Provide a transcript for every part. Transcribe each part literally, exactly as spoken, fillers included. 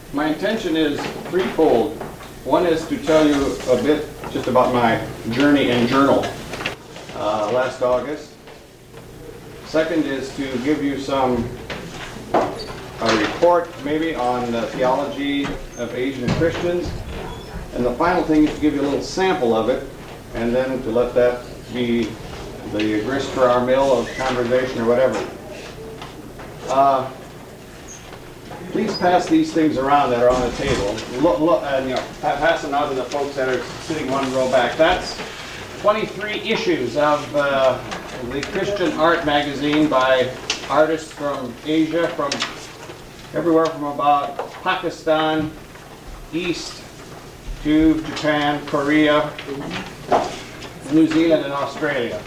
My intention is threefold. One is to tell you a bit just about my journey and journal uh, last August. Second is to give you some a report maybe on the theology of Asian Christians. And the final thing is to give you a little sample of it, and then to let that be the grist for our mill of conversation or whatever. Uh, please pass these things around that are on the table. Look, look, and, you know, pass them out to the folks that are sitting one row back. That's twenty-three issues of uh, the Christian Art magazine by artists from Asia, from everywhere from about Pakistan east to Japan, Korea, New Zealand, and Australia.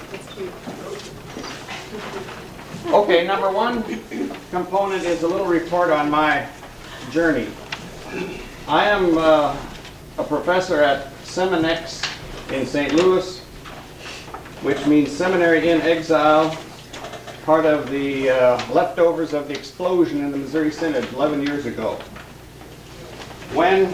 Okay, number one component is a little report on my journey. I am uh, a professor at Seminex in Saint Louis, which means Seminary in Exile, part of the uh, leftovers of the explosion in the Missouri Synod eleven years ago. When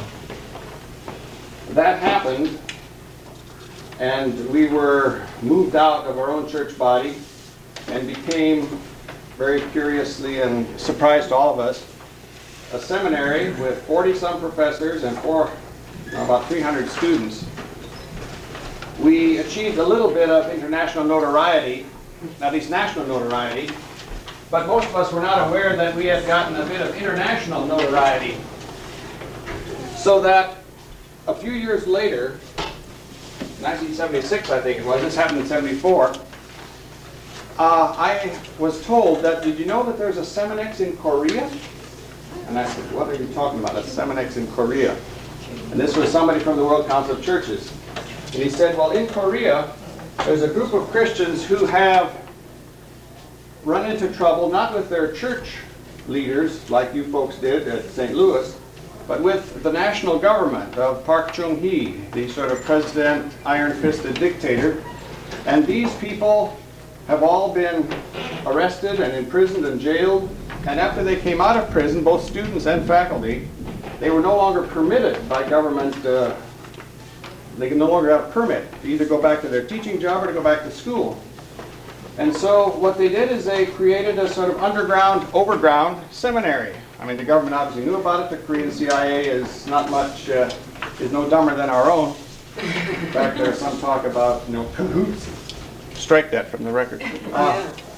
that happened, and we were moved out of our own church body and became, very curiously and surprised to all of us, a seminary with forty-some professors and four, about three hundred students. We achieved a little bit of international notoriety, at least national notoriety, but most of us were not aware that we had gotten a bit of international notoriety. So that a few years later, nineteen seventy-six I think it was, this happened in seventy-four, uh, I was told that, did you know that there's a Seminex in Korea? And I said, what are you talking about, a Seminex in Korea? And this was somebody from the World Council of Churches. And he said, well, in Korea, there's a group of Christians who have run into trouble, not with their church leaders, like you folks did at Saint Louis, but with the national government of Park Chung-hee, the sort of president, iron-fisted dictator. And these people have all been arrested and imprisoned and jailed. And after they came out of prison, both students and faculty, they were no longer permitted by government, uh, they can no longer have a permit to either go back to their teaching job or to go back to school. And so what they did is they created a sort of underground, overground seminary. I mean, the government obviously knew about it. The Korean C I A is not much, uh, is no dumber than our own. In fact, there's some talk about, you know, cahoots. Strike that from the record. Uh,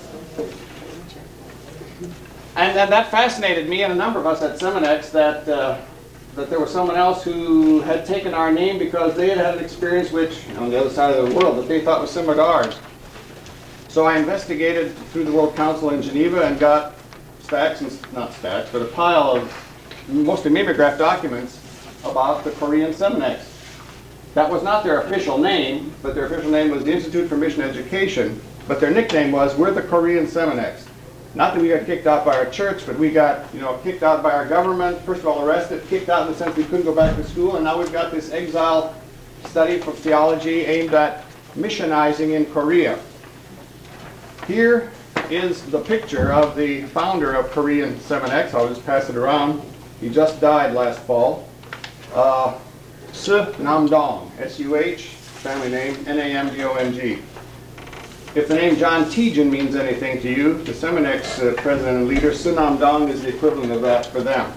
and, and that fascinated me and a number of us at Seminex, that uh, that there was someone else who had taken our name because they had had an experience which, on the other side of the world, that they thought was similar to ours. So I investigated through the World Council in Geneva and got stacks, and not stacks, but a pile of mostly mimeograph documents about the Korean Seminex. That was not their official name, but their official name was the Institute for Mission Education, but their nickname was, we're the Korean Seminex. Not that we got kicked out by our church, but we got, you know, kicked out by our government, first of all arrested, kicked out in the sense we couldn't go back to school, and now we've got this exile study for theology aimed at missionizing in Korea. Here is the picture of the founder of Korean Seminex. I'll just pass it around. He just died last fall. Uh, Su Nam-dong, S U H, family name, N A M D O N G. If the name John Tejan means anything to you, the Seminex uh, president and leader, Su Nam-dong, is the equivalent of that for them.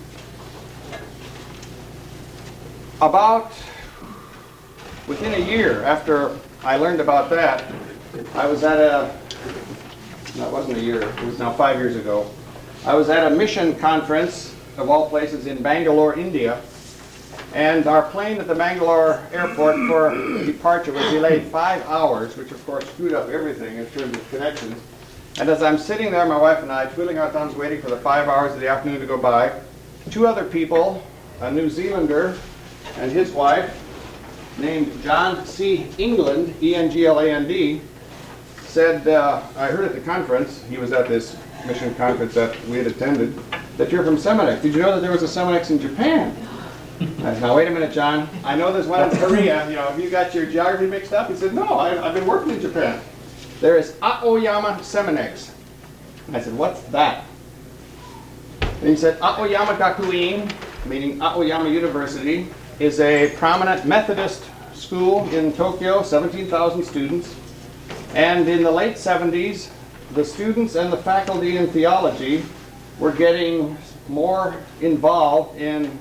About within a year after I learned about that, I was at a, no, it wasn't a year, it was now five years ago. I was at a mission conference, of all places, in Bangalore, India. And our plane at the Bangalore airport for departure was delayed five hours, which of course screwed up everything in terms of connections. And as I'm sitting there, my wife and I, twiddling our thumbs, waiting for the five hours of the afternoon to go by, two other people, a New Zealander and his wife, named John C. England, E N G L A N D, said, uh, I heard at the conference, he was at this mission conference that we had attended, that you're from Seminex. Did you know that there was a Seminex in Japan? I said, now wait a minute, John. I know there's one in Korea. You know, have you got your geography mixed up? He said, no, I, I've been working in Japan. There is Aoyama Seminex. I said, what's that? And he said, Aoyama Gakuin, meaning Aoyama University, is a prominent Methodist school in Tokyo, seventeen thousand students. And in the late seventies, the students and the faculty in theology were getting more involved in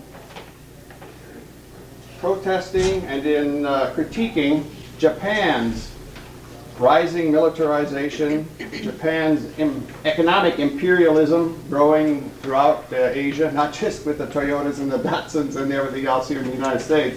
protesting and in uh, critiquing Japan's rising militarization, Japan's im- economic imperialism growing throughout uh, Asia, not just with the Toyotas and the Datsuns and everything else here in the United States.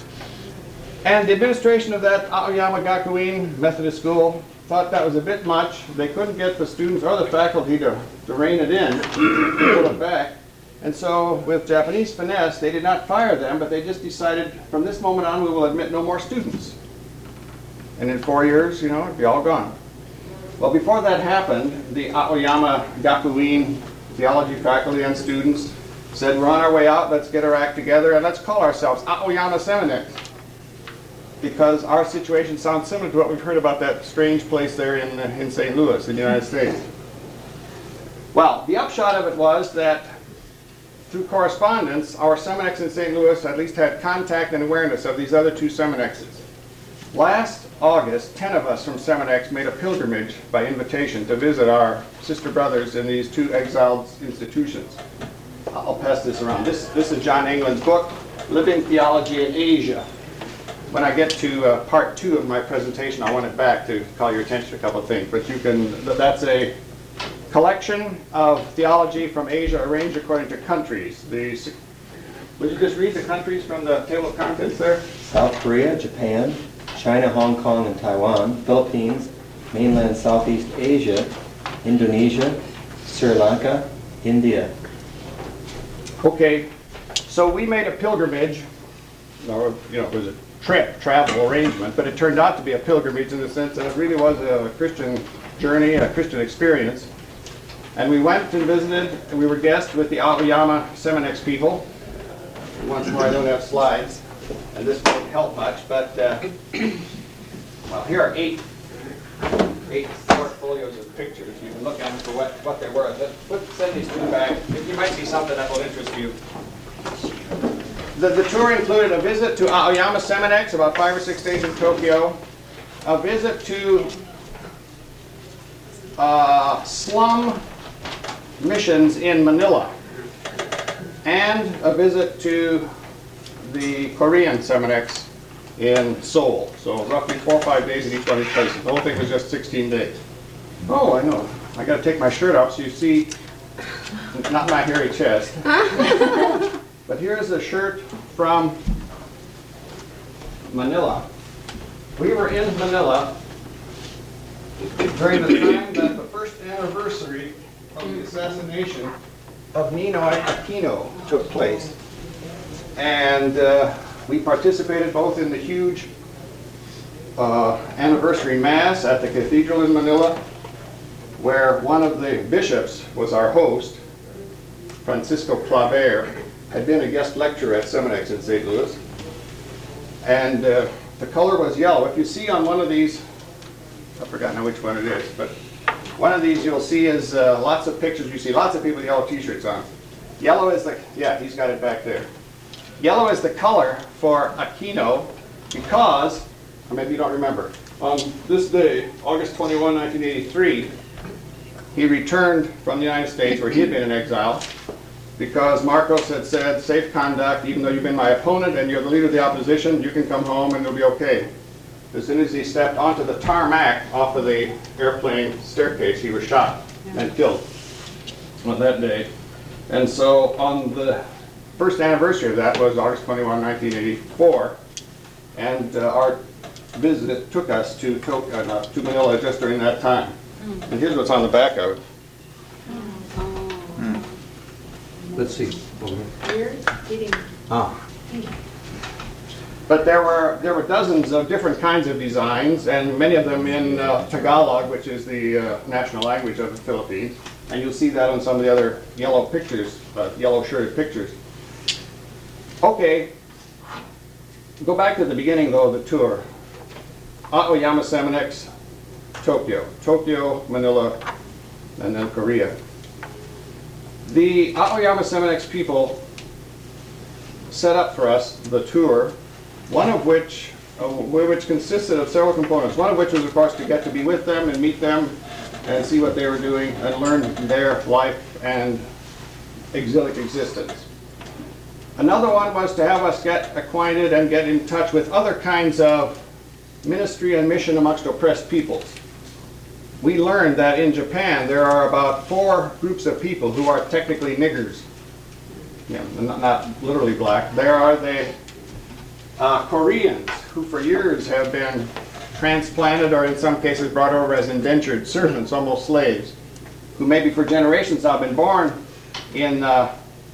And the administration of that Aoyama Gakuin Methodist School thought that was a bit much. They couldn't get the students or the faculty to, to rein it in, pull it back. And so, with Japanese finesse, they did not fire them, but they just decided, from this moment on, we will admit no more students. And in four years, you know, it'd be all gone. Well, before that happened, the Aoyama Gakuin theology faculty and students said, we're on our way out, let's get our act together, and let's call ourselves Aoyama Seminex. Because our situation sounds similar to what we've heard about that strange place there in, uh, in Saint Louis, in the United States. Well, the upshot of it was that through correspondence, our Seminex in Saint Louis at least had contact and awareness of these other two Seminexes. Last August, ten of us from Seminex made a pilgrimage by invitation to visit our sister brothers in these two exiled institutions. I'll pass this around. This, this is John England's book, Living Theology in Asia. When I get to uh, part two of my presentation, I want it back to call your attention to a couple of things. But you can, that's a collection of theology from Asia arranged according to countries. The, would you just read the countries from the table of contents there? South Korea, Japan, China, Hong Kong, and Taiwan, Philippines, mainland Southeast Asia, Indonesia, Sri Lanka, India. Okay, so we made a pilgrimage, or you know, it was a trip, travel arrangement, but it turned out to be a pilgrimage in the sense that it really was a Christian journey, a Christian experience. And we went and visited, and we were guests with the Aoyama Seminex people. Once more, I don't have slides, and this won't help much, but, uh, well, here are eight, eight portfolios of pictures. You can look at them for what, what they were. Let's send these two back. You might see something that will interest you. The, the tour included a visit to Aoyama Seminex, about five or six days in Tokyo, a visit to uh, slum missions in Manila, and a visit to the Korean Seminex in Seoul. So roughly four or five days in each one of these places. The whole thing was just sixteen days. Oh, I know. I got to take my shirt off so you see not my hairy chest. But here's a shirt from Manila. We were in Manila during the time that the first anniversary of the assassination of Ninoy Aquino took place. And uh, we participated both in the huge uh, anniversary mass at the cathedral in Manila, where one of the bishops was our host, Francisco Claver, had been a guest lecturer at Seminex in Saint Louis. And uh, the color was yellow. If you see on one of these, I've forgotten which one it is, but one of these you'll see is uh, lots of pictures. You see lots of people with yellow t-shirts on. Yellow is the, yeah, he's got it back there. Yellow is the color for Aquino because, or maybe you don't remember, on this day, August twenty-first, nineteen eighty-three, he returned from the United States where he had been in exile because Marcos had said, safe conduct, even though you've been my opponent and you're the leader of the opposition, you can come home and it'll be okay. As soon as he stepped onto the tarmac off of the airplane staircase, he was shot and killed on that day. And so on the first anniversary of that was August twenty-first, nineteen eighty-four, and uh, our visit took us to, Tok- uh, to Manila just during that time. And here's what's on the back of it. Let's see. We're getting. Ah, But there were there were dozens of different kinds of designs, and many of them in uh, Tagalog, which is the uh, national language of the Philippines. And you'll see that on some of the other yellow pictures, uh, yellow shirted pictures. Okay, go back to the beginning though of the tour. Aoyama Seminex, Tokyo, Tokyo, Manila, and then Korea. The Aoyama Seminex people set up for us the tour, one of which, uh, which consisted of several components. One of which was, of course, to get to be with them and meet them and see what they were doing and learn their life and exilic existence. Another one was to have us get acquainted and get in touch with other kinds of ministry and mission amongst oppressed peoples. We learned that in Japan there are about four groups of people who are technically niggers. Yeah, not, not literally black. There are the uh, Koreans, who for years have been transplanted or in some cases brought over as indentured servants, almost slaves, who maybe for generations now been born in uh,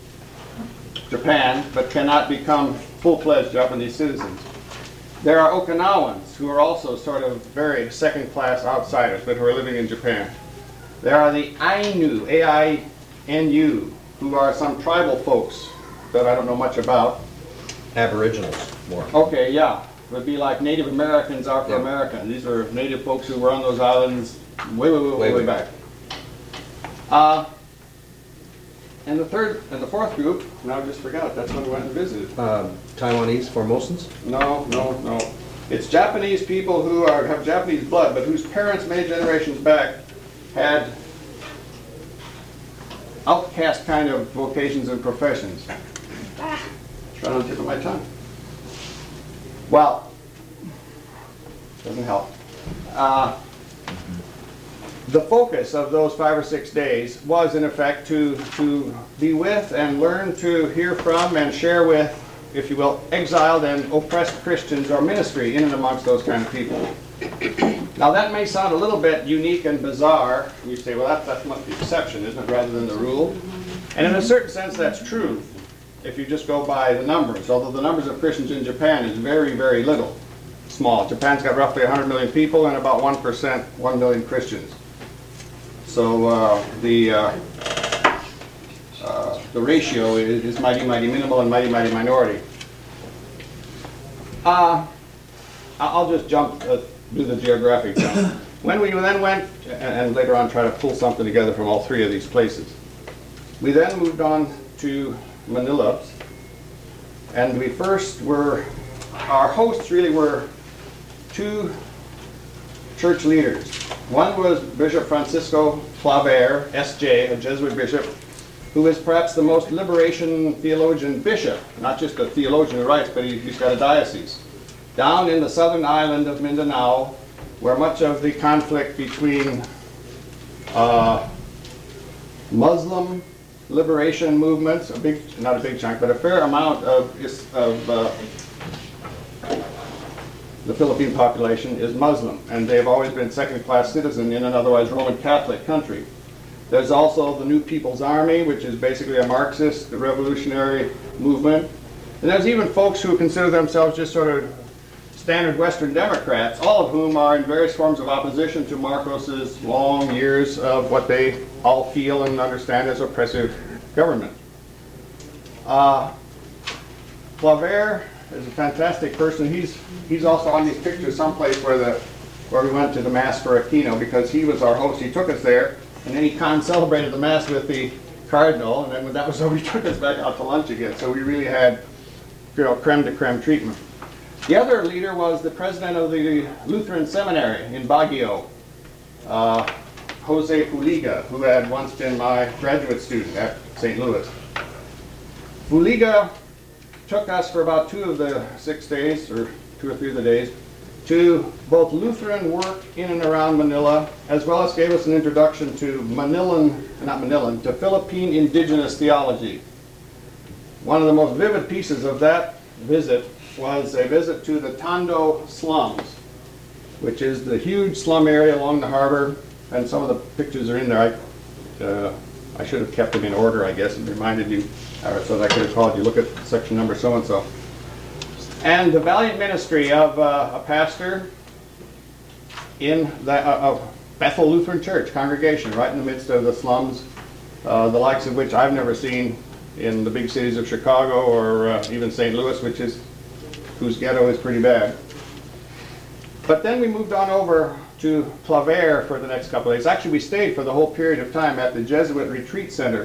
Japan but cannot become full-fledged Japanese citizens. There are Okinawans, who are also sort of very second-class outsiders, but who are living in Japan. There are the Ainu, A I N U, who are some tribal folks that I don't know much about. Aboriginals, more. Okay, yeah. Would be like Native Americans are for Yeah. America. These are native folks who were on those islands way, way, way, way, Way, way way back. Uh, and the third, and the fourth group, now I just forgot, that's when we went and visited. Um, Taiwanese Formosans? No, no, no. It's Japanese people who are, have Japanese blood, but whose parents many generations back had outcast kind of vocations and professions. Ah, it's right on the tip of my tongue. Well, doesn't help. Uh, the focus of those five or six days was, in effect, to, to be with and learn to hear from and share with, if you will, exiled and oppressed Christians or ministry in and amongst those kind of people. Now that may sound a little bit unique and bizarre. You say, well, that, that must be the exception, isn't it, rather than the rule? And in a certain sense, that's true, if you just go by the numbers, although the numbers of Christians in Japan is very, very little, small. Japan's got roughly one hundred million people and about one percent, one million Christians. So uh, the, uh, uh, the ratio is, is mighty, mighty minimal and mighty, mighty minority. Uh, I'll just jump, uh, do the geographic jump. When we then went, and, and later on try to pull something together from all three of these places, we then moved on to Manila, and we first were, our hosts really were two church leaders. One was Bishop Francisco Claver, S J, a Jesuit bishop, who is perhaps the most liberation theologian bishop, not just a theologian who writes, but he, he's got a diocese, down in the southern island of Mindanao, where much of the conflict between uh, Muslim liberation movements, a big, not a big chunk, but a fair amount of, is, of uh, the Philippine population is Muslim, and they've always been second-class citizen in an otherwise Roman Catholic country. There's also the New People's Army, which is basically a Marxist revolutionary movement. And there's even folks who consider themselves just sort of standard Western Democrats, all of whom are in various forms of opposition to Marcos's long years of what they all feel and understand as oppressive government. Uh, Claver is a fantastic person. He's he's also on these pictures someplace where the where we went to the Mass for Aquino, because he was our host. He took us there, and then he con celebrated the Mass with the Cardinal, and then when that was over, he took us back out to lunch again. So we really had, you know, creme de creme treatment. The other leader was the president of the Lutheran Seminary in Baguio, uh, Jose Fuliga, who had once been my graduate student at Saint Louis. Fuliga took us for about two of the six days, or two or three of the days, to both Lutheran work in and around Manila, as well as gave us an introduction to Manilan, not Manilan, to Philippine indigenous theology. One of the most vivid pieces of that visit was a visit to the Tondo slums, which is the huge slum area along the harbor, and some of the pictures are in there. I, uh, I should have kept them in order, I guess, and reminded you, or so that I could have called you, look at section number so-and-so. And the valiant ministry of uh, a pastor in the uh, of Bethel Lutheran Church congregation, right in the midst of the slums, uh, the likes of which I've never seen in the big cities of Chicago or uh, even Saint Louis, which is whose ghetto is pretty bad. But then we moved on over to Claver for the next couple of days. Actually, we stayed for the whole period of time at the Jesuit Retreat Center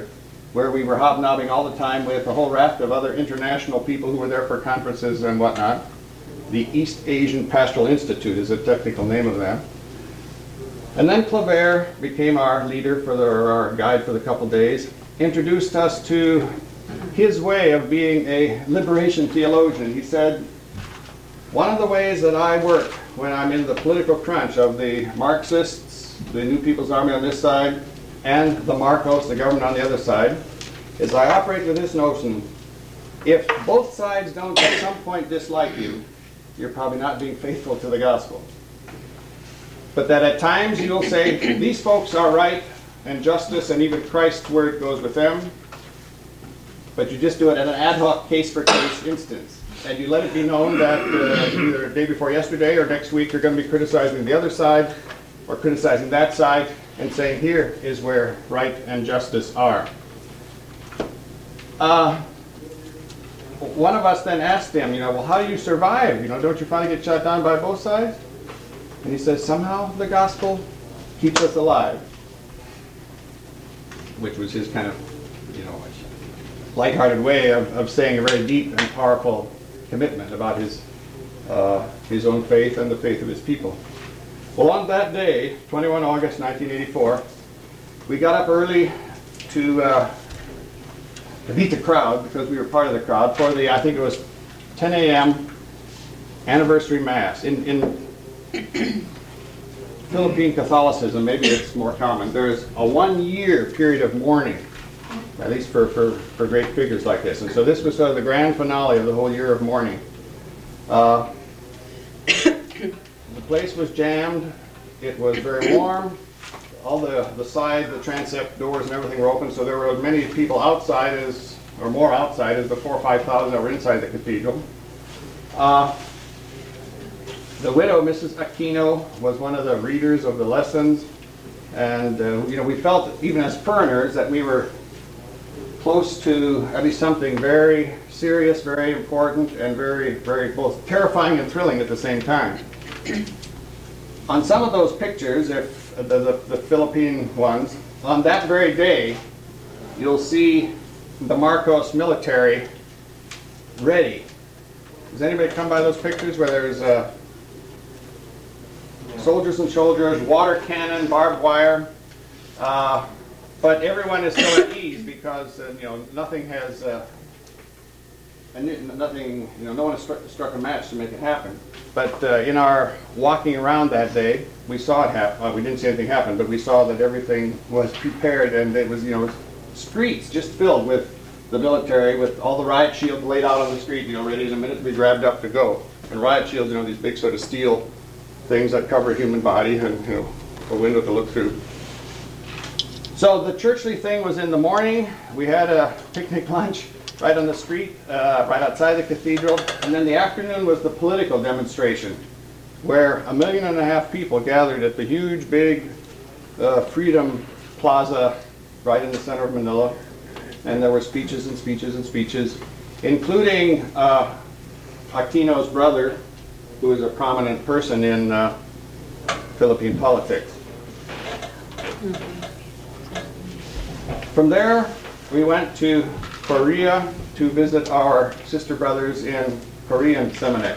where we were hobnobbing all the time with a whole raft of other international people who were there for conferences and whatnot. The East Asian Pastoral Institute is the technical name of that. And then Claver became our leader for the, or our guide for the couple days, introduced us to his way of being a liberation theologian. He said, one of the ways that I work when I'm in the political crunch of the Marxists, the New People's Army on this side, and the Marcos, the government on the other side, is I operate with this notion: if both sides don't at some point dislike you, you're probably not being faithful to the gospel. But that at times you'll say, these folks are right, and justice and even Christ's word goes with them, but you just do it in an ad hoc case-for-case instance. And you let it be known that uh, either the day before yesterday or next week you're going to be criticizing the other side or criticizing that side and saying, here is where right and justice are. Uh, one of us then asked him, you know, well, how do you survive? You know, don't you finally get shot down by both sides? And he says, somehow the gospel keeps us alive. Which was his kind of, you know, lighthearted way of, of saying a very deep and powerful commitment about his, uh, his own faith and the faith of his people. Well, on that day, the twenty-first of August nineteen eighty-four, we got up early to, uh, to beat the crowd, because we were part of the crowd, for the, I think it was ten a m anniversary Mass. In, in Philippine Catholicism, maybe it's more common, there's a one-year period of mourning, at least for, for, for great figures like this. And so this was sort of the grand finale of the whole year of mourning. Uh, the place was jammed. It was very warm. All the, the side, the transept doors and everything were open, so there were as many people outside as, or more outside as the four or five thousand that were inside the cathedral. Uh, the widow, Missus Aquino, was one of the readers of the lessons. And, uh, you know, we felt, even as foreigners, that we were close to at least something very serious, very important, and very, very both terrifying and thrilling at the same time. On some of those pictures, if the, the, the Philippine ones, on that very day, you'll see the Marcos military ready. Does anybody come by those pictures where there's uh, soldiers and soldiers, water cannon, barbed wire? Uh, But everyone is still at ease because uh, you know nothing has, uh, and nothing, you know, no one has struck, struck a match to make it happen. But uh, in our walking around that day, we saw it happen. Well, we didn't see anything happen, but we saw that everything was prepared, and it was, you know, streets just filled with the military, with all the riot shields laid out on the street, you know, ready in a minute to be grabbed up to go. And riot shields, you know, these big sort of steel things that cover a human body and, you know, a window to look through. So the churchly thing was in the morning. We had a picnic lunch right on the street, uh, right outside the cathedral. And then the afternoon was the political demonstration, where a million and a half people gathered at the huge, big uh, Freedom Plaza right in the center of Manila. And there were speeches and speeches and speeches, including uh, Aquino's brother, who is a prominent person in uh, Philippine politics. From there, we went to Korea to visit our sister brothers in Korean Seminex.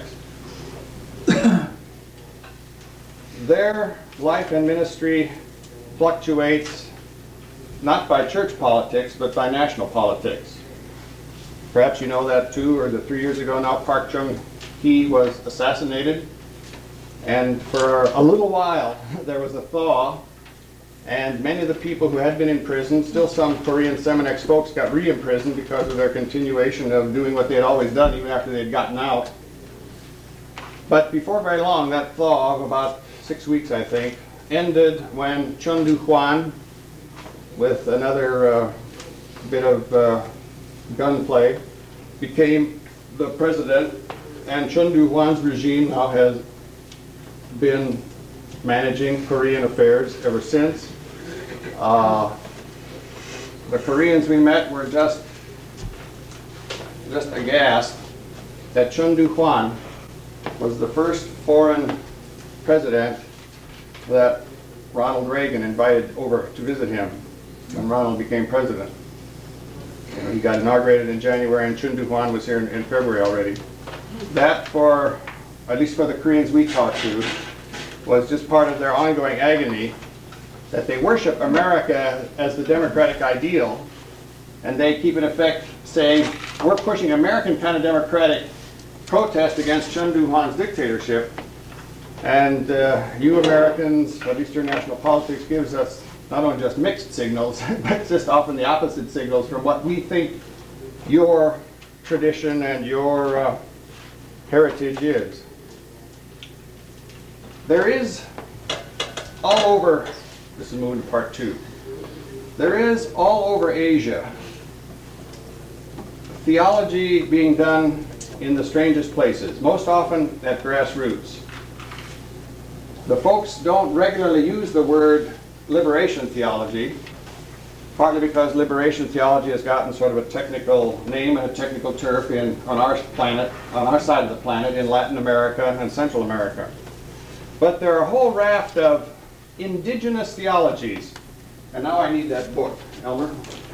Their life and ministry fluctuates not by church politics, but by national politics. Perhaps you know that two or the three years ago now, Park Chung-hee was assassinated. And for a little while, there was a thaw. And many of the people who had been in prison, still some Korean Seminex folks, got re-imprisoned because of their continuation of doing what they had always done, even after they had gotten out. But before very long, that thaw of about six weeks, I think, ended when Chun Du-hwan, with another uh, bit of uh, gunplay, became the president. And Chun Du-hwan's regime now has been managing Korean affairs ever since. Uh, the Koreans we met were just just aghast that Chun Du-hwan was the first foreign president that Ronald Reagan invited over to visit him when Ronald became president. You know, he got inaugurated in January, and Chun Doo-hwan was here in, in February already. That, for at least for the Koreans we talked to, was just part of their ongoing agony that they worship America as the democratic ideal, and they keep in effect saying, we're pushing American kind of democratic protest against Chun Doo-hwan's dictatorship, and uh, you Americans, at least your national politics gives us not only just mixed signals, but just often the opposite signals from what we think your tradition and your uh, heritage is. There is all over, this is moving to part two, there is all over Asia theology being done in the strangest places, most often at grassroots. The folks don't regularly use the word liberation theology, partly because liberation theology has gotten sort of a technical name and a technical turf in, on our planet, on our side of the planet, in Latin America and Central America. But there are a whole raft of indigenous theologies. And now I need that book. Elmer?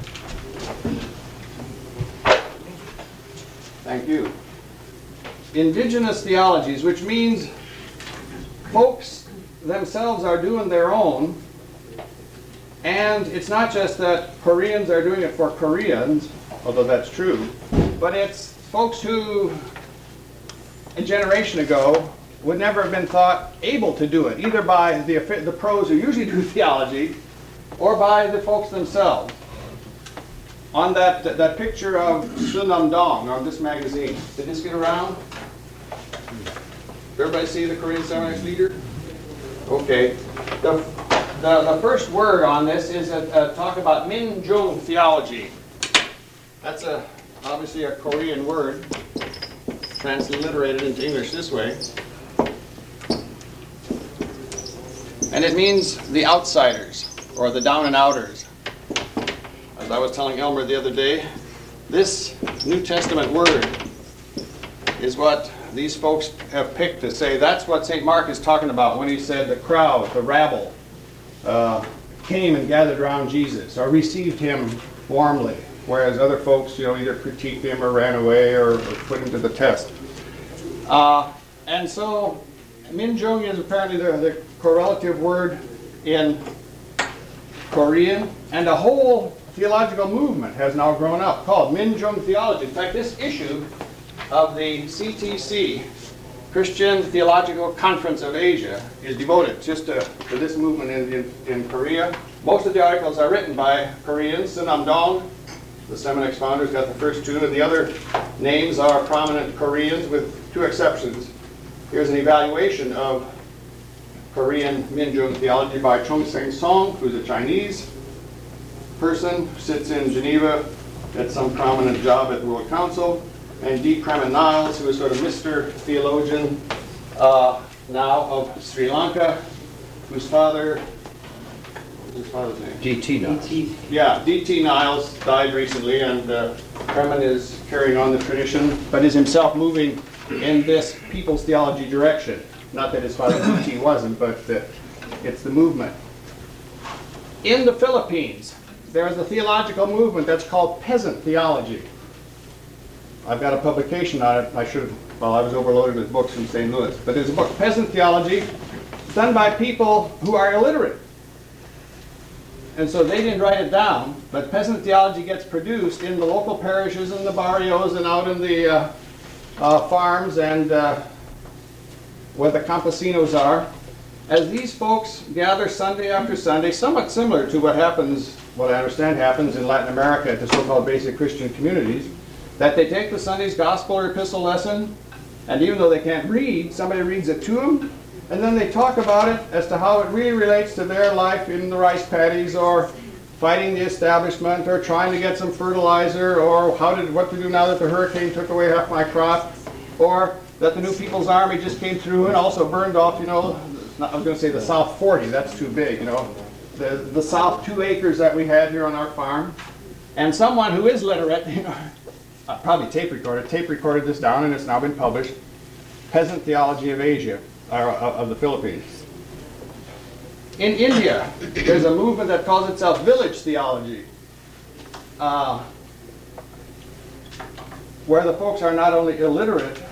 Thank you. Indigenous theologies, which means folks themselves are doing their own, and it's not just that Koreans are doing it for Koreans, although that's true, but it's folks who a generation ago would never have been thought able to do it, either by the, the pros who usually do theology, or by the folks themselves. On that, that picture of Sunam Dong on this magazine, did this get around? Everybody see the Korean Seminary leader? Okay. The, the, the first word on this is a, a talk about Minjung theology. That's a, obviously a Korean word, transliterated into English this way. And it means the outsiders, or the down and outers. As I was telling Elmer the other day, this New Testament word is what these folks have picked to say that's what Saint Mark is talking about when he said the crowd, the rabble, uh, came and gathered around Jesus, or received him warmly, whereas other folks, you know, either critiqued him or ran away or, or put him to the test. Uh, and so, Minjung is apparently the, the correlative word in Korean, and a whole theological movement has now grown up called Minjung theology. In fact, this issue of the C T C, Christian Theological Conference of Asia, is devoted just to, to this movement in, in, in Korea. Most of the articles are written by Koreans. Sunam Dong, the Seminex founders, got the first two, and the other names are prominent Koreans with two exceptions. Here's an evaluation of Korean Minjung theology by Chung Seng Song, who's a Chinese person, sits in Geneva at some prominent job at the World Council, and D. Kraman Niles, who is sort of Mister Theologian uh, now of Sri Lanka, whose father, what's his father's name? D T Niles. Yeah, D T Niles died recently, and uh, Kraman is carrying on the tradition, but is himself moving in this people's theology direction. Not that his father D T wasn't, but uh, it's the movement. In the Philippines, there is a theological movement that's called peasant theology. I've got a publication on it. I should have, well, I was overloaded with books from Saint Louis. But there's a book, Peasant Theology, done by people who are illiterate. And so they didn't write it down, but peasant theology gets produced in the local parishes and the barrios and out in the uh, uh, farms and uh, where the campesinos are. As these folks gather Sunday after Sunday, somewhat similar to what happens, what I understand happens in Latin America at the so-called basic Christian communities, that they take the Sunday's gospel or epistle lesson, and even though they can't read, somebody reads it to them, and then they talk about it as to how it really relates to their life in the rice paddies, or fighting the establishment, or trying to get some fertilizer, or how did what to do now that the hurricane took away half my crop, or that the New People's Army just came through and also burned off, you know, I was going to say the South forty, that's too big, you know, the, the South two acres that we had here on our farm. And someone who is literate, you know, uh, probably tape recorded, tape recorded this down, and it's now been published, Peasant Theology of Asia, or uh, of the Philippines. In India, there's a movement that calls itself village theology. Uh, where the folks are not only illiterate,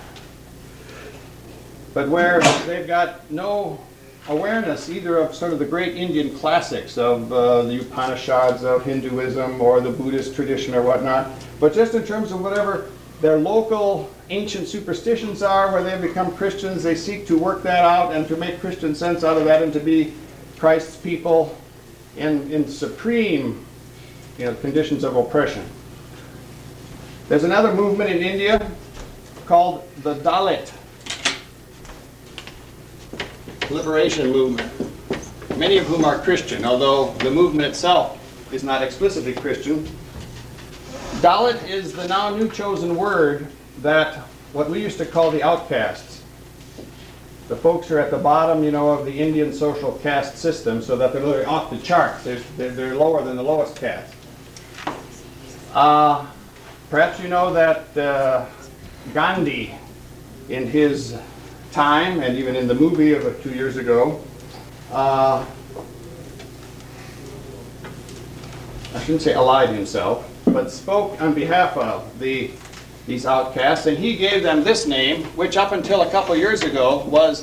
but where they've got no awareness either of sort of the great Indian classics of uh, the Upanishads of Hinduism or the Buddhist tradition or whatnot, but just in terms of whatever their local ancient superstitions are, where they've become Christians, they seek to work that out and to make Christian sense out of that and to be Christ's people in, in supreme, you know, conditions of oppression. There's another movement in India called the Dalit Liberation Movement, many of whom are Christian, although the movement itself is not explicitly Christian. Dalit is the now new chosen word that what we used to call the outcasts. The folks who are at the bottom, you know, of the Indian social caste system, so that they're literally off the charts. They're, they're, they're lower than the lowest caste. Uh, perhaps you know that uh, Gandhi, in his time, and even in the movie of uh, two years ago, uh, I shouldn't say allied himself, but spoke on behalf of the these outcasts, and he gave them this name, which up until a couple years ago was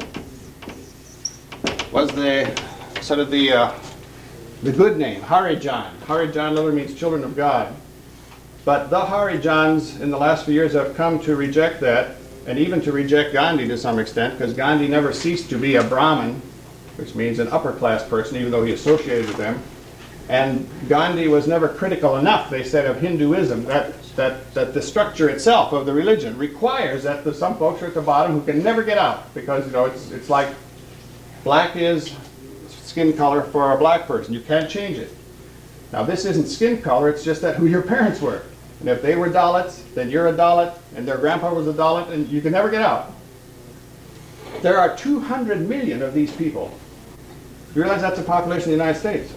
was the sort of the uh, the good name, Harijan. Harijan literally means children of God. But the Harijans in the last few years have come to reject that, and even to reject Gandhi to some extent, because Gandhi never ceased to be a Brahmin, which means an upper class person, even though he associated with them. And Gandhi was never critical enough, they said, of Hinduism, that, that, that the structure itself of the religion requires that there's some folks are at the bottom who can never get out, because, you know, it's, it's like black is skin color for a black person. You can't change it. Now, this isn't skin color, it's just that who your parents were. And if they were Dalits, then you're a Dalit, and their grandpa was a Dalit, and you can never get out. There are two hundred million of these people. You realize that's the population of the United States.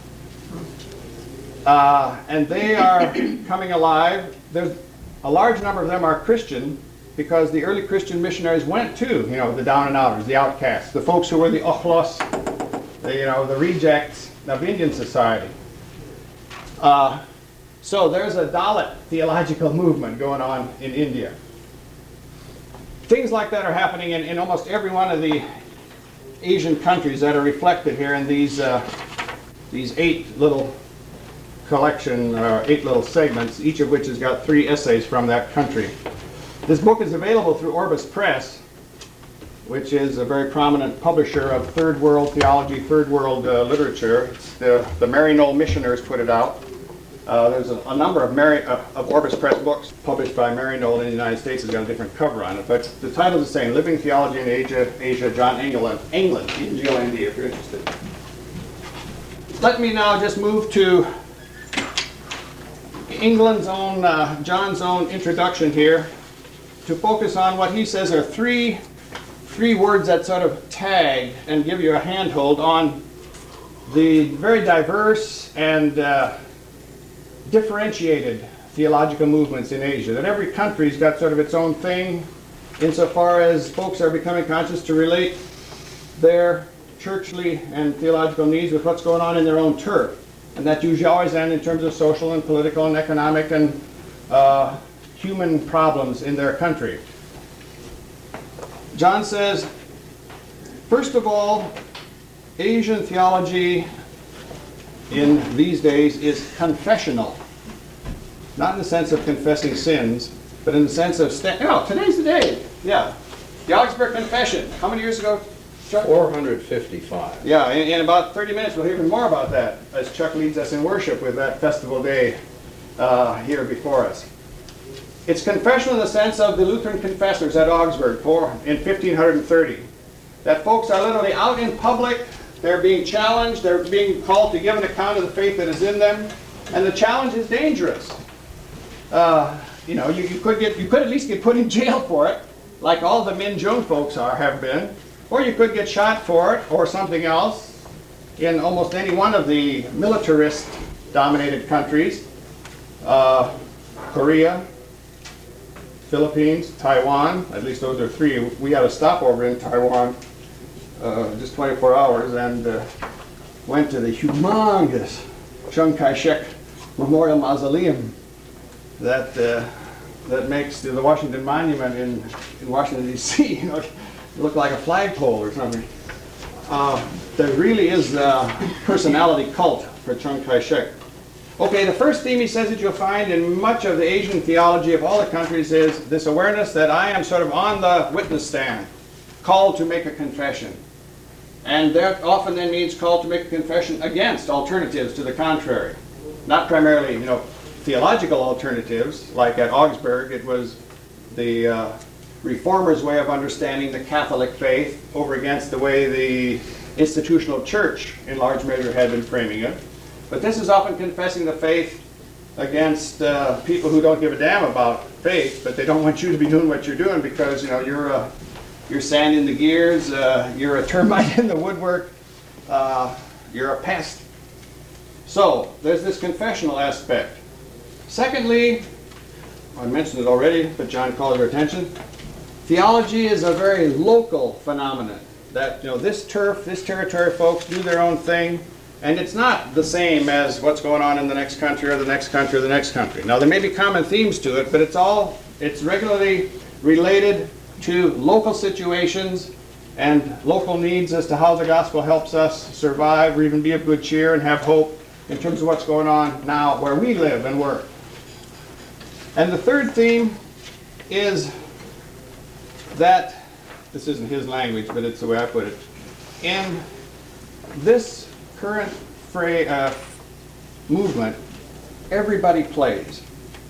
Uh, and they are coming alive. There's a large number of them are Christian because the early Christian missionaries went to, you know, the down and outers, the outcasts, the folks who were the ochlos, the, you know, the rejects of Indian society. Uh, so there's a Dalit theological movement going on in India. Things like that are happening in, in almost every one of the Asian countries that are reflected here in these uh, these eight little collection, uh, eight little segments, each of which has got three essays from that country. This book is available through Orbis Press, which is a very prominent publisher of third world theology, third world uh, literature. It's the, the Maryknoll Missioners put it out. Uh, there's a, a number of, Mary, uh, of Orbis Press books published by Maryknoll in the United States. It's got a different cover on it, but the title is the same, Living Theology in Asia, Asia John England, England, E N G L N D if you're interested. Let me now just move to England's own, uh, John's own introduction here to focus on what he says are three, three words that sort of tag and give you a handhold on the very diverse and uh, differentiated theological movements in Asia. That every country's got sort of its own thing insofar as folks are becoming conscious to relate their churchly and theological needs with what's going on in their own turf. And that usually always ends in terms of social and political and economic and uh, human problems in their country. John says, first of all, Asian theology in these days is confessional. Not in the sense of confessing sins, but in the sense of, sta- oh, today's the day. Yeah. The Augsburg Confession. How many years ago, Chuck? four hundred fifty-five. Yeah, in, in about thirty minutes we'll hear even more about that as Chuck leads us in worship with that festival day uh, here before us. It's confessional in the sense of the Lutheran confessors at Augsburg for, in fifteen thirty. That folks are literally out in public, they're being challenged, they're being called to give an account of the faith that is in them, and the challenge is dangerous. Uh, you know, you, you could get, you could at least get put in jail for it, like all the Min Jung folks are, have been, or you could get shot for it, or something else, in almost any one of the militarist-dominated countries, uh, Korea, Philippines, Taiwan, at least those are three. We had a stopover in Taiwan, uh, just twenty-four hours, and uh, went to the humongous Chiang Kai-shek Memorial Mausoleum that uh, that makes the the Washington Monument in, in Washington D C, you know, look like a flagpole or something. Uh, there really is a personality cult for Chiang Kai-shek. Okay, the first theme he says that you'll find in much of the Asian theology of all the countries is this awareness that I am sort of on the witness stand, called to make a confession. And that often then means called to make a confession against alternatives to the contrary. Not primarily, you know, theological alternatives, like at Augsburg it was the uh, Reformers' way of understanding the Catholic faith over against the way the institutional church in large measure had been framing it. But this is often confessing the faith against uh, people who don't give a damn about faith, but they don't want you to be doing what you're doing because, you know, you're a, you're sand in the gears, uh, you're a termite in the woodwork, uh, you're a pest. So there's this confessional aspect. Secondly, I mentioned it already, but John called your attention. Theology is a very local phenomenon. That, you know, this turf, this territory folks do their own thing, and it's not the same as what's going on in the next country or the next country or the next country. Now there may be common themes to it, but it's all, it's regularly related to local situations and local needs as to how the gospel helps us survive or even be of good cheer and have hope in terms of what's going on now where we live and work. And the third theme is that, this isn't his language, but it's the way I put it, in this current fra- uh, movement, everybody plays.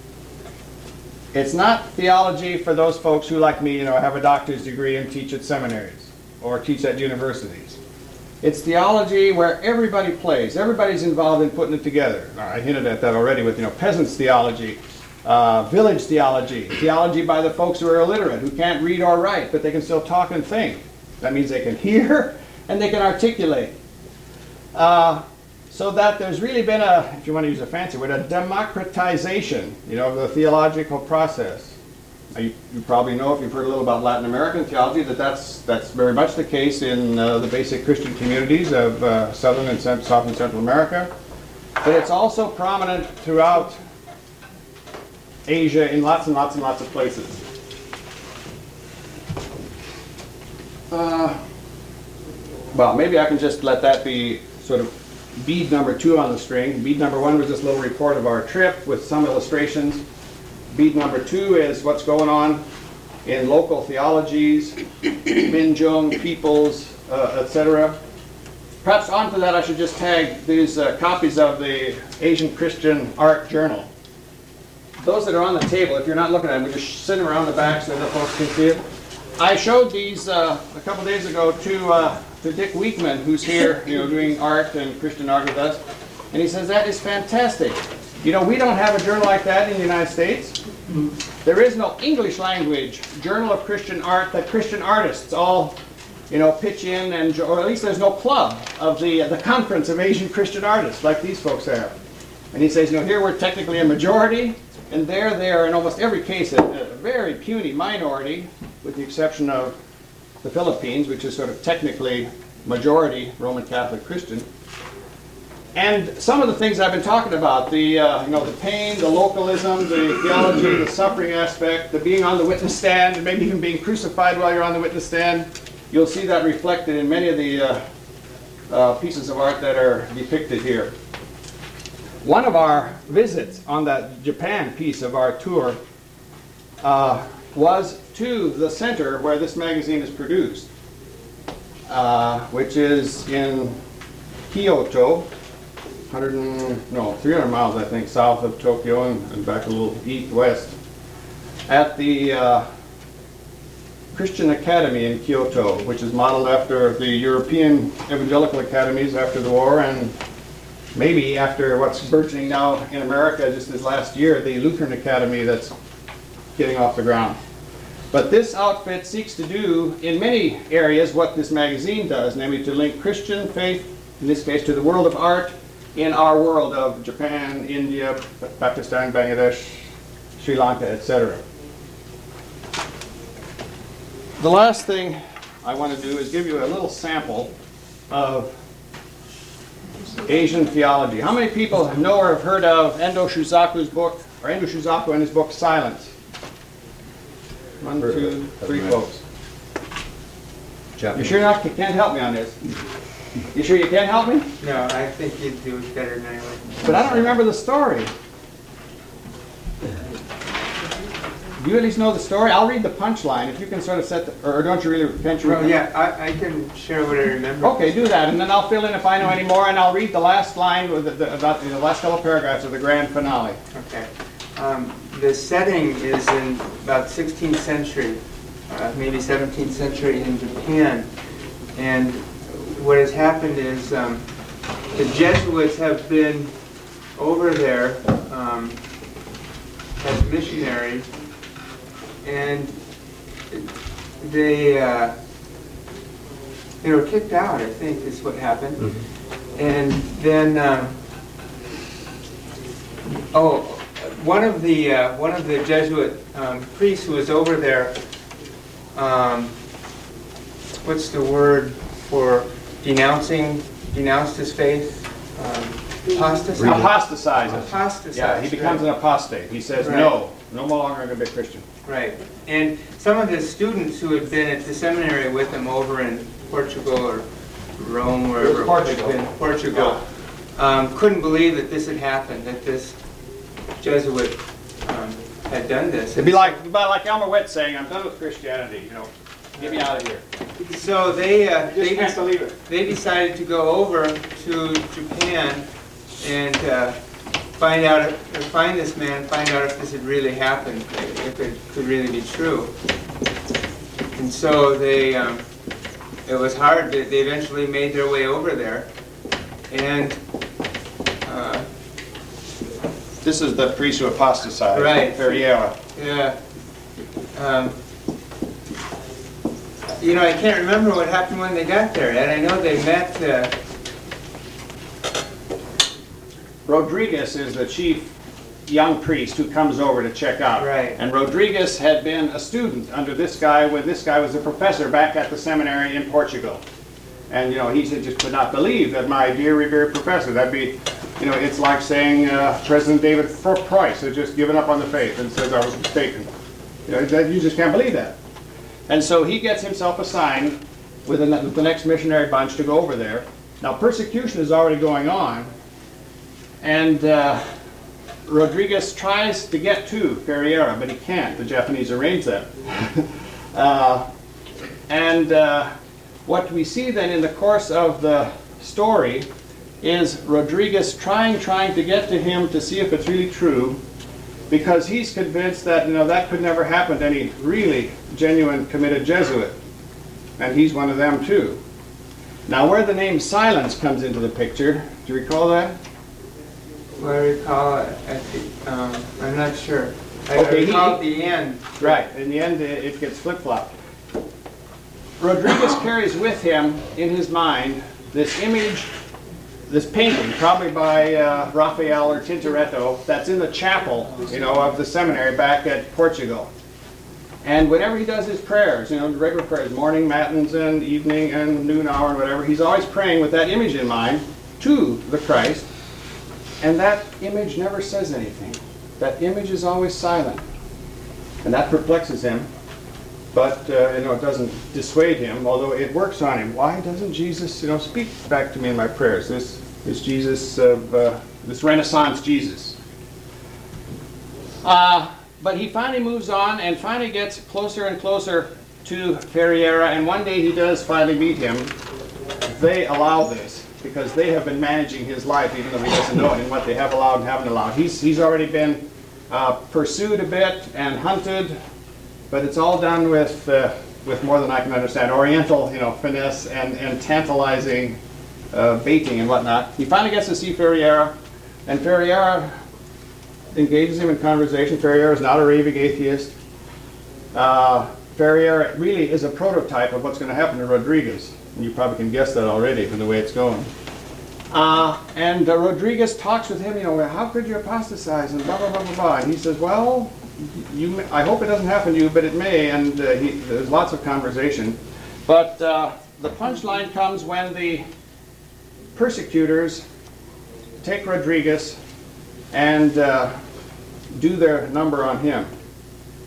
It's not theology for those folks who, like me, you know, have a doctor's degree and teach at seminaries or teach at universities. It's theology where everybody plays. Everybody's involved in putting it together. I hinted at that already with, you know, peasants' theology, uh, village theology, theology by the folks who are illiterate, who can't read or write, but they can still talk and think. That means they can hear and they can articulate. Uh, so that there's really been a, if you want to use a fancy word, a democratization, you know, of the theological process. Now, you, you probably know, if you've heard a little about Latin American theology, that that's, that's very much the case in uh, the basic Christian communities of uh, Southern and Cent- South and Central America. But it's also prominent throughout Asia in lots and lots and lots of places. Uh, well, maybe I can just let that be sort of bead number two on the string. Bead number one was this little report of our trip with some illustrations. Bead number two is what's going on in local theologies, Minjung, peoples, uh, et cetera. Perhaps onto that I should just tag these uh, copies of the Asian Christian Art Journal. Those that are on the table, if you're not looking at them, we just sit around the back so that folks can see it. I showed these uh, a couple days ago to, uh, to Dick Weekman, who's here, you know, doing art and Christian art with us, and he says, that is fantastic. You know, we don't have a journal like that in the United States. There is no English language journal of Christian art that Christian artists all, you know, pitch in, and or at least there's no club of the, uh, the Conference of Asian Christian Artists like these folks have. And he says, you know, here we're technically a majority, and there they are in almost every case a, a very puny minority, with the exception of the Philippines, which is sort of technically majority Roman Catholic Christian. And some of the things I've been talking about, the uh, you know, the pain, the localism, the theology, the suffering aspect, the being on the witness stand, and maybe even being crucified while you're on the witness stand, you'll see that reflected in many of the uh, uh, pieces of art that are depicted here. One of our visits on that Japan piece of our tour uh, was to the center where this magazine is produced, uh, which is in Kyoto, one hundred and, no, three hundred miles, I think, south of Tokyo and, and back a little east west, at the uh, Christian Academy in Kyoto, which is modeled after the European evangelical academies after the war, and maybe after what's burgeoning now in America just this last year, the Lutheran Academy that's getting off the ground. But this outfit seeks to do, in many areas, what this magazine does, namely to link Christian faith, in this case, to the world of art, in our world of Japan, India, Pakistan, Bangladesh, Sri Lanka, et cetera. The last thing I want to do is give you a little sample of Asian theology. How many people know or have heard of Endo Shusaku's book, or Endo Shusaku and his book Silence? One, Or, two, uh, three doesn't matter. quotes. You Japanese. sure not, you can't help me on this? You sure you can't help me? No, I think you'd do it better than I would. But I don't remember the story. Do you at least know the story? I'll read the punchline if you can sort of set the, or don't you really, can't you? Well, yeah, I, I can share what I remember. Okay, do that, and then I'll fill in if I know any more, and I'll read the last line with the, the, about the last couple of paragraphs of the grand finale. Okay. Um, the setting is in about sixteenth century, uh, maybe seventeenth century in Japan. And what has happened is um, the Jesuits have been over there um, as missionaries, and they uh, they were kicked out, I think is what happened. Mm-hmm. And then, um, oh, one of the uh, one of the Jesuit um, priests who was over there, um, what's the word for denouncing, denounced his faith? Um, apostatized? Apostatizes. Apostatized. Yeah, he becomes right. an apostate. He says, Right. no, no longer going to be a Christian. Right. And some of his students who had been at the seminary with him over in Portugal or Rome, wherever Portugal. it had been, Portugal, um, couldn't believe that this had happened, that this Jesuit um, had done this. It'd be like, it'd be like Elmer Witt saying, I'm done with Christianity, you know, get me out of here. So they, uh, Just they, can't believe it. they decided to go over to Japan and uh, find out, or find this man, find out if this had really happened, if it could really be true. And so they, um, it was hard. They, they eventually made their way over there, and uh, This is the priest who apostatized. Right. Ferreira. yeah. Um, you know, I can't remember what happened when they got there, and I know they met. Uh, Rodriguez is the chief young priest who comes over to check out. Right. And Rodriguez had been a student under this guy when this guy was a professor back at the seminary in Portugal. And, you know, he said, just could not believe that my dear revered professor, that'd be, you know, it's like saying uh, President David Price had just given up on the faith and says I was mistaken. You know, that, you just can't believe that. And so he gets himself assigned with the, with the next missionary bunch to go over there. Now, persecution is already going on, and uh, Rodriguez tries to get to Ferreira, but he can't. The Japanese arrange that. uh, and uh, what we see then in the course of the story is Rodriguez trying, trying to get to him to see if it's really true, because he's convinced that, you know, that could never happen to any really genuine committed Jesuit. And he's one of them too. Now, where the name Silence comes into the picture, do you recall that? Well, I recall it at the, um, I'm not sure. I Okay, he- recall at the end. Right, in the end it it gets flip-flopped. Rodriguez carries with him in his mind this image, this painting, probably by uh, Raphael or Tintoretto, that's in the chapel, you know, of the seminary back at Portugal. And whenever he does his prayers, you know, regular prayers, morning, matins, and evening, and noon hour, and whatever, he's always praying with that image in mind to the Christ. And that image never says anything. That image is always silent. And that perplexes him. But, uh, you know, it doesn't dissuade him, although it works on him. Why doesn't Jesus, you know, speak back to me in my prayers? This, this Jesus of, uh, this Renaissance Jesus. Uh, but he finally moves on and finally gets closer and closer to Ferreira. And one day he does finally meet him. They allow this, because they have been managing his life, even though he doesn't know it, and what they have allowed and haven't allowed. He's, he's already been uh, pursued a bit and hunted, but it's all done with, uh, with more than I can understand. Oriental, you know, finesse and, and tantalizing uh, baiting and whatnot. He finally gets to see Ferreira, and Ferreira engages him in conversation. Ferreira is not a raving atheist. Uh, Ferreira really is a prototype of what's going to happen to Rodriguez. And you probably can guess that already from the way it's going. Uh, and uh, Rodriguez talks with him, you know, how could you apostatize, and blah, blah, blah, blah, blah. And he says, well, you, may, I hope it doesn't happen to you, but it may. And uh, he, there's lots of conversation. But uh, the punchline comes when the persecutors take Rodriguez and uh, do their number on him.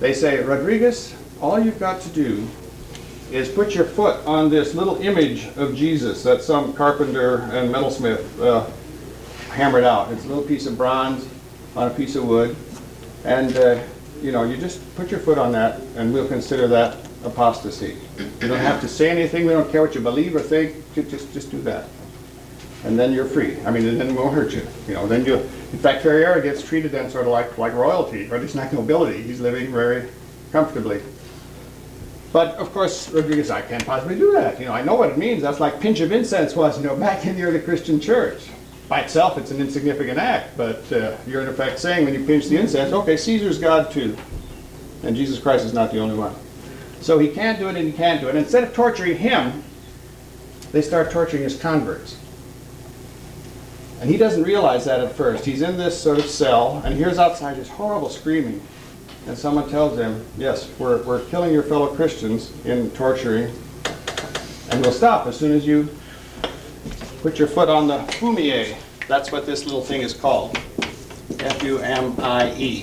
They say, Rodriguez, all you've got to do is put your foot on this little image of Jesus that some carpenter and metalsmith uh, hammered out. It's a little piece of bronze on a piece of wood. And, uh, you know, you just put your foot on that and we'll consider that apostasy. You don't have to say anything. We don't care what you believe or think. Just, just, just do that. And then you're free. I mean, then it won't hurt you. You know, then you, in fact, Ferriera gets treated then sort of like, like royalty, or at least like nobility. He's living very comfortably. But of course, Rodriguez, I can't possibly do that. You know, I know what it means. That's like pinch of incense was, you know, back in the early Christian church. By itself, it's an insignificant act, but uh, you're in effect saying when you pinch the incense, okay, Caesar's God too, and Jesus Christ is not the only one. So he can't do it and he can't do it. Instead of torturing him, they start torturing his converts. And he doesn't realize that at first. He's in this sort of cell, and hears outside this horrible screaming. And someone tells him, yes, we're, we're killing your fellow Christians in torturing, and we'll stop as soon as you put your foot on the fumie. That's what this little thing is called. F U M I E.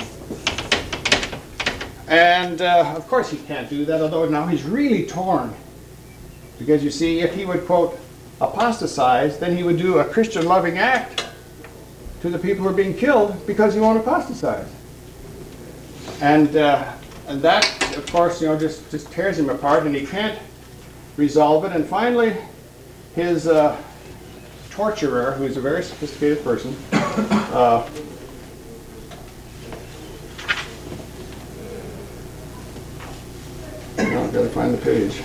And uh, of course he can't do that, although now he's really torn. Because you see, if he would, quote, apostatize, then he would do a Christian-loving act to the people who are being killed because he won't apostatize. And, uh, and that, of course, you know, just, just tears him apart, and he can't resolve it. And finally, his uh, torturer, who's a very sophisticated person, uh, I've got to find the page.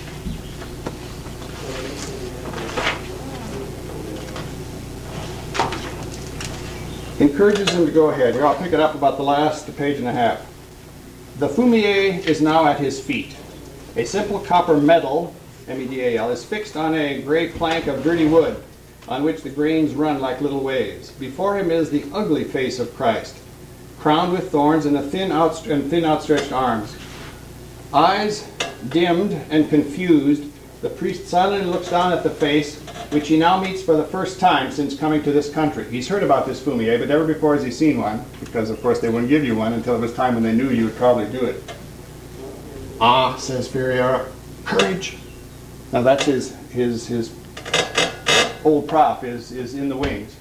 Encourages him to go ahead. Here, I'll pick it up about the last page and a half. The fumie is now at his feet. A simple copper medal, M E D A L, is fixed on a gray plank of dirty wood, on which the grains run like little waves. Before him is the ugly face of Christ, crowned with thorns and a thin, outst- and thin outstretched arms. Eyes dimmed and confused, the priest silently looks down at the face, which he now meets for the first time since coming to this country. He's heard about this fumie, but never before has he seen one, because of course they wouldn't give you one until it was time when they knew you would probably do it. Ah, says Ferriera, courage. Now that's his his his old prop is, is in the wings.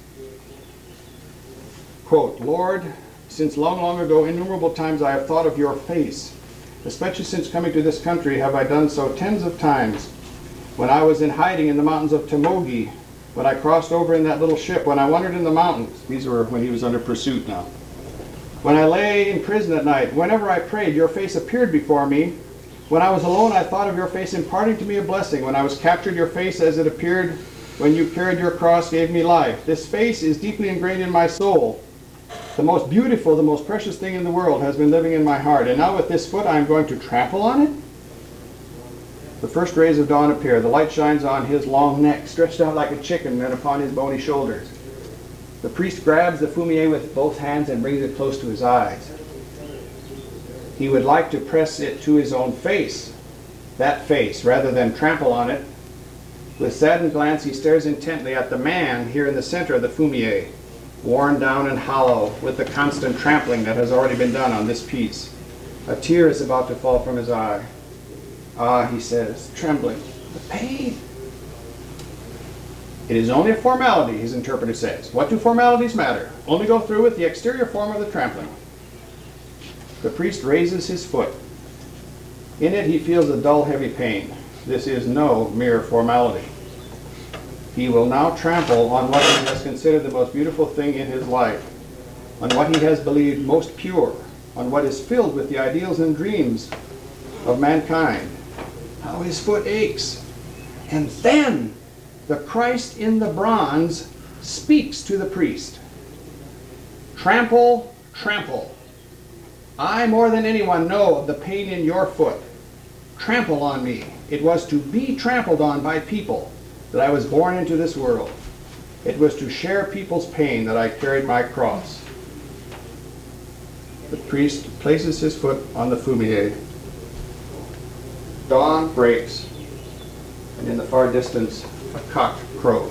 Quote, Lord, since long, long ago, innumerable times I have thought of your face. Especially since coming to this country have I done so tens of times. When I was in hiding in the mountains of Tamogi, when I crossed over in that little ship, when I wandered in the mountains. These were when he was under pursuit now. When I lay in prison at night, whenever I prayed, your face appeared before me. When I was alone, I thought of your face imparting to me a blessing. When I was captured, your face as it appeared when you carried your cross gave me life. This face is deeply ingrained in my soul. The most beautiful, the most precious thing in the world has been living in my heart. And now with this foot, I am going to trample on it? The first rays of dawn appear. The light shines on his long neck, stretched out like a chicken, and upon his bony shoulders. The priest grabs the fumie with both hands and brings it close to his eyes. He would like to press it to his own face, that face, rather than trample on it. With saddened glance, he stares intently at the man here in the center of the fumie, worn down and hollow with the constant trampling that has already been done on this piece. A tear is about to fall from his eye. Ah, he says, trembling, the pain. It is only a formality, his interpreter says. What do formalities matter? Only go through with the exterior form of the trampling. The priest raises his foot. In it he feels a dull, heavy pain. This is no mere formality. He will now trample on what he has considered the most beautiful thing in his life, on what he has believed most pure, on what is filled with the ideals and dreams of mankind. How his foot aches. And then the Christ in the bronze speaks to the priest. Trample, trample. I more than anyone know of the pain in your foot. Trample on me. It was to be trampled on by people that I was born into this world. It was to share people's pain that I carried my cross. The priest places his foot on the fumie. Dawn breaks, and in the far distance, a cock crows.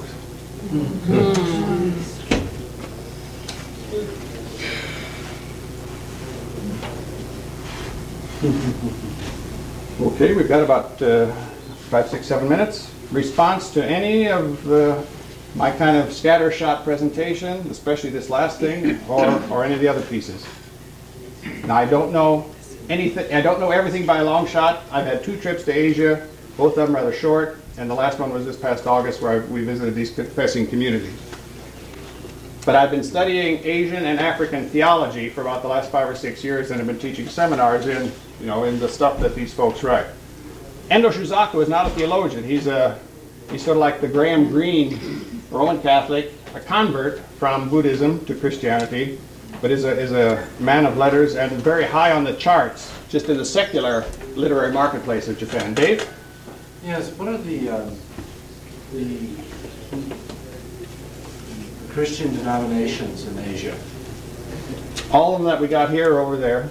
Okay, we've got about uh, five, six, seven minutes. Response to any of uh, my kind of scattershot presentation, especially this last thing, or, or any of the other pieces. Now, I don't know anything, I don't know everything by a long shot. I've had two trips to Asia, both of them rather short, and the last one was this past August where I, we visited these confessing communities. But I've been studying Asian and African theology for about the last five or six years, and have been teaching seminars in, you know, in the stuff that these folks write. Endo Shusaku is not a theologian. He's a he's sort of like the Graham Greene Roman Catholic, a convert from Buddhism to Christianity, but is a is a man of letters and very high on the charts, just in the secular literary marketplace of Japan. Dave? Yes, what are the, um, the Christian denominations in Asia? All of them that we got here are over there.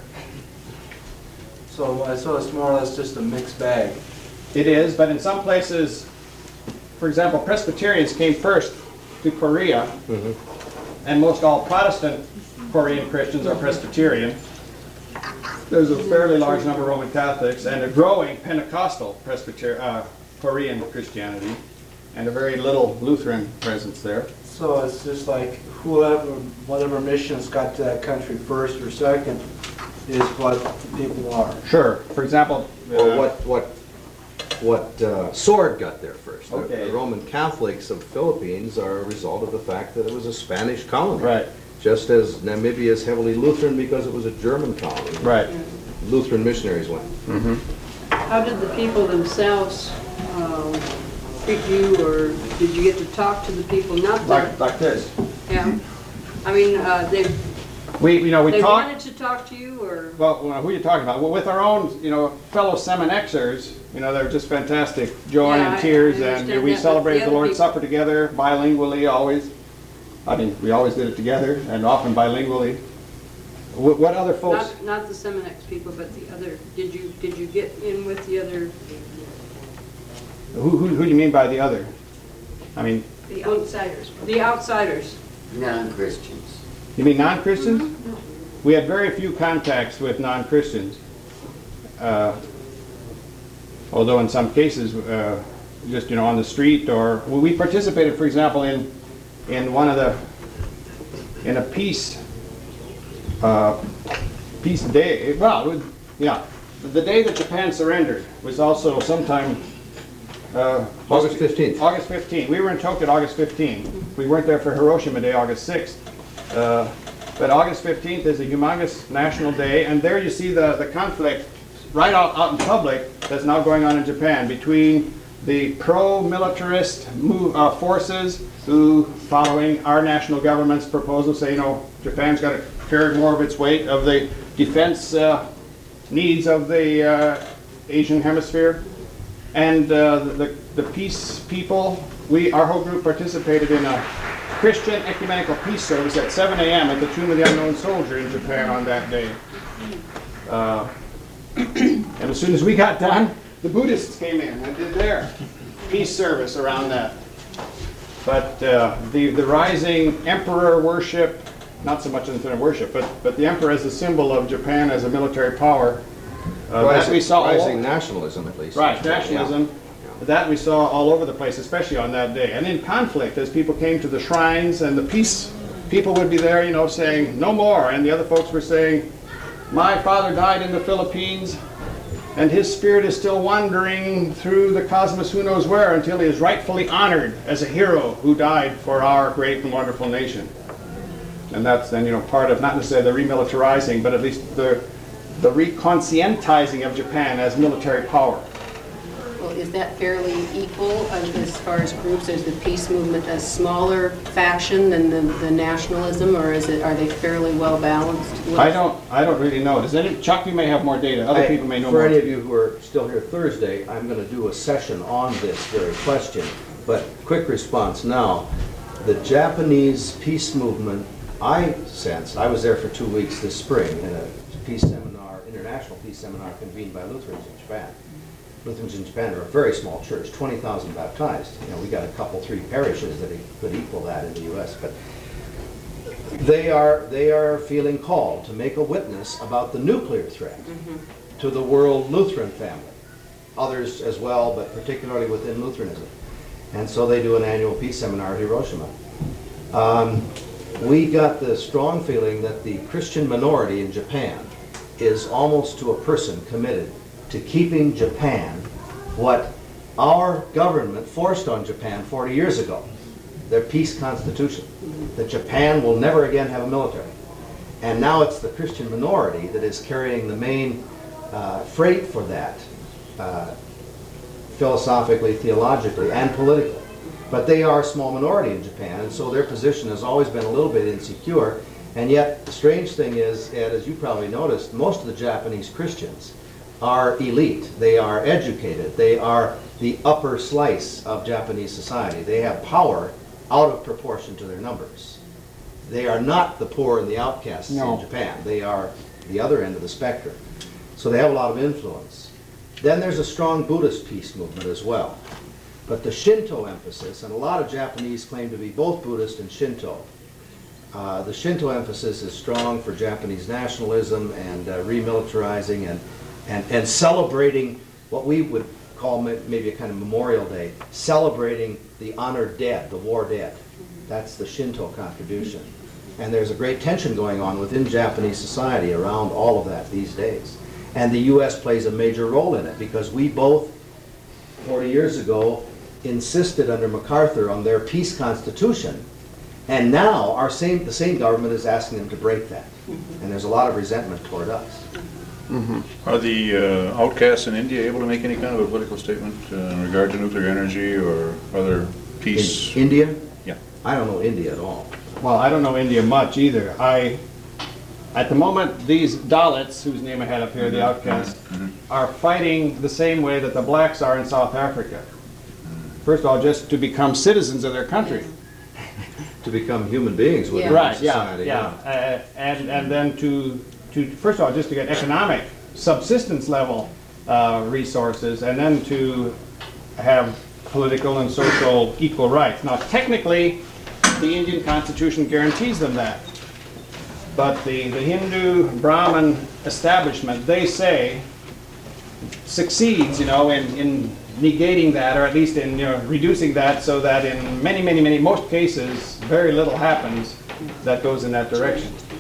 So I saw it's more or less just a mixed bag. It is, but in some places, for example, Presbyterians came first to Korea, and most all Protestant Korean Christians are Presbyterian. There's a fairly large number of Roman Catholics and a growing Pentecostal Presbyterian uh, Korean Christianity, and a very little Lutheran presence there. So it's just like whoever, whatever missions got to that country first or second is what the people are. Sure. For example, Or uh, what, what, what uh, sword got there first? The- Okay. The Roman Catholics of the Philippines are a result of the fact that it was a Spanish colony. Right. Just as Namibia is heavily Lutheran because it was a German colony. Right. Lutheran missionaries went. How did the people themselves um, treat you, or did you get to talk to the people? Not Like that, like this. yeah. I mean, uh, they We you know we they talk. wanted to talk to you, or Well, who are you talking about? Well, with our own, you know, fellow Seminexers, you know, they're just fantastic. Joy Yeah, and I- tears, I and understand we that, but celebrated the the other Lord's people- Supper together, bilingually always. I mean, we always did it together, and often bilingually. What, what other folks? not not the Seminex people, but the other. Did you did you get in with the other? Who, who, who do you mean by the other? I mean, The outsiders. The outsiders. Non-Christians. you mean non-Christians? We had very few contacts with non-Christians. Uh, although in some cases, uh, just, you know, on the street, or well, we participated, for example, in in one of the in a peace uh, peace day. Well, it was, yeah, the day that Japan surrendered was also sometime uh, August fifteenth. August fifteenth. We were in Tokyo August fifteenth. We weren't there for Hiroshima Day, August sixth. Uh, but August fifteenth is a humongous national day, and there you see the, the conflict right out, out in public that's now going on in Japan between the pro-militarist move, uh, forces who, following our national government's proposal, say, you know, Japan's got to carry more of its weight of the defense uh, needs of the uh, Asian hemisphere. And uh, the, the peace people, we, our whole group participated in a Christian ecumenical peace service at seven a m at the Tomb of the Unknown Soldier in Japan on that day. Uh, and as soon as we got done, the Buddhists came in and did their peace service around that. But uh, the, the rising emperor worship, not so much in terms of worship, but, but the emperor as a symbol of Japan as a military power, uh, that Rising, we saw all- rising nationalism, at least. Right, nationalism. Yeah. That we saw all over the place, especially on that day. And in conflict, as people came to the shrines and the peace people would be there, you know, saying, no more. And the other folks were saying, my father died in the Philippines, and his spirit is still wandering through the cosmos who knows where until he is rightfully honored as a hero who died for our great and wonderful nation. And that's then, you know, part of not necessarily the remilitarizing, but at least the the reconscientizing of Japan as military power. Well, is that fairly equal as as far as groups? Is the peace movement a smaller faction than the, the nationalism, or is it, are they fairly well balanced? I don't, I don't really know. Does any, Chuck, you may have more data. Other I- people may know For more. any of you who are still here Thursday, I'm going to do a session on this very question. But quick response now. The Japanese peace movement, I sensed, I was there for two weeks this spring in a peace seminar, international peace seminar convened by Lutherans in Japan. Lutherans in Japan are a very small church, twenty thousand baptized. You know, we got a couple, three parishes that could equal that in the U S, but they are, they are feeling called to make a witness about the nuclear threat to the world Lutheran family. Others as well, but particularly within Lutheranism. And so they do an annual peace seminar at Hiroshima. Um, we got the strong feeling that the Christian minority in Japan is almost to a person committed to keeping Japan what our government forced on Japan forty years ago, their peace constitution, that Japan will never again have a military. And now it's the Christian minority that is carrying the main uh, freight for that, uh, philosophically, theologically, and politically. But they are a small minority in Japan, and so their position has always been a little bit insecure. And yet, the strange thing is, Ed, as you probably noticed, most of the Japanese Christians are elite. They are educated. They are the upper slice of Japanese society. They have power out of proportion to their numbers. They are not the poor and the outcasts No. in Japan. They are the other end of the spectrum. So they have a lot of influence. Then there's a strong Buddhist peace movement as well. But the Shinto emphasis, and a lot of Japanese claim to be both Buddhist and Shinto. Uh, the Shinto emphasis is strong for Japanese nationalism and uh, remilitarizing and, and, and celebrating what we would call ma- maybe a kind of Memorial Day, celebrating the honored dead, the war dead. That's the Shinto contribution. And there's a great tension going on within Japanese society around all of that these days. And the U S plays a major role in it because we both, forty years ago, insisted under MacArthur on their peace constitution. And now our same, the same government is asking them to break that. And there's a lot of resentment toward us. Are the uh, outcasts in India able to make any kind of a political statement uh, in regard to nuclear energy or other peace? In India? Yeah. I don't know India at all. Well, I don't know India much either. I, at the moment, these Dalits, whose name I had up here, the outcasts, are fighting the same way that the blacks are in South Africa. First of all, just to become citizens of their country. To become human beings within Yeah. Right, yeah, society. yeah. Uh, and, and then to, to, first of all, just to get economic, subsistence level uh, resources, and then to have political and social equal rights. Now, technically, the Indian Constitution guarantees them that. But the, the Hindu Brahmin establishment, they say, succeeds, you know, in, in negating that, or at least in, you know, reducing that, so that in many, many, many, most cases, very little happens that goes in that direction.